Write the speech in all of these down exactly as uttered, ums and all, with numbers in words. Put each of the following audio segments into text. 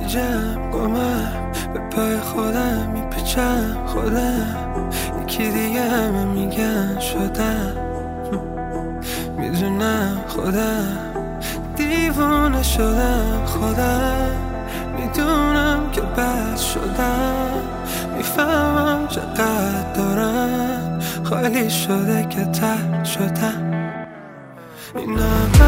گیجم گمم به پای خودم میپیچم خودم یکی دیگه همه میگن شدم میدونم خودم دیوونه شدم خودم میدونم که بد شدم میفهمم چقدر دارم خالی شده که ترد شدم اینا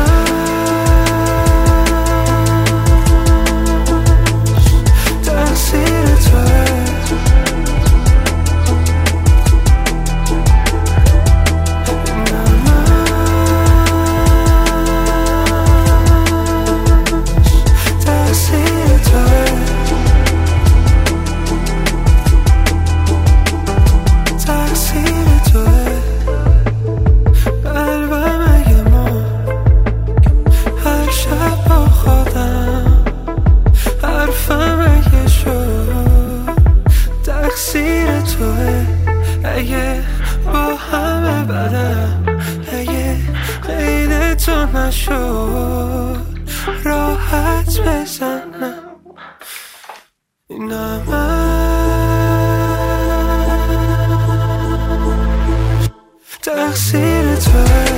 تقصیر توه تقصیر توه اگه با همه بدم اگه غیر تو نشد راحت بزنم اینا من تقصیر توه